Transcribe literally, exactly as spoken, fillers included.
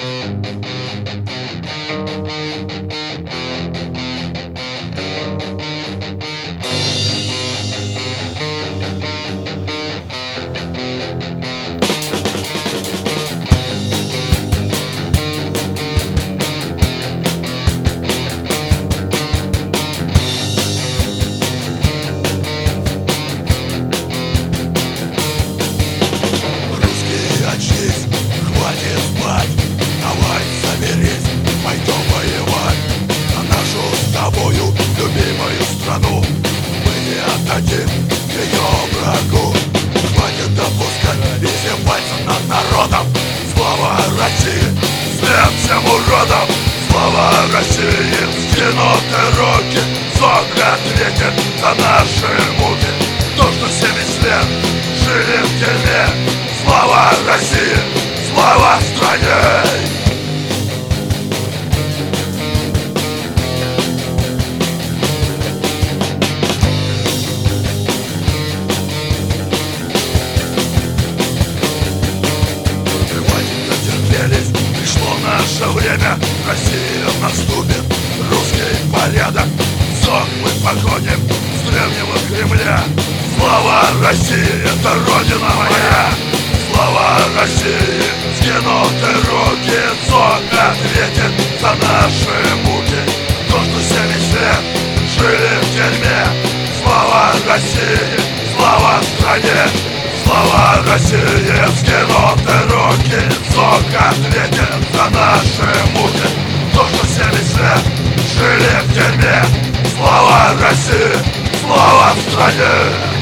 отдадим ее врагу. Хватит допускать издеваться над народом. Слава России, след всем уродам. Слава России, вскинуты руки. Сон ответит за наши муки. То, что семьдесят лет жили в тюрьме. Слава России, слава стране. Пришло наше время, Россия наступит, русский порядок. Сон мы погоним с древнего Кремля. Слава России, это Родина моя. Слава России, скинуты руки. Сон ответит за наши муки. То, что семьдесят лет жили в тюрьме. Слава России, слава стране. Слава России, вскинуты руки. Сон ответит за наши муки. То, что семьдесят лет жили в тюрьме. Слава России, слава стране.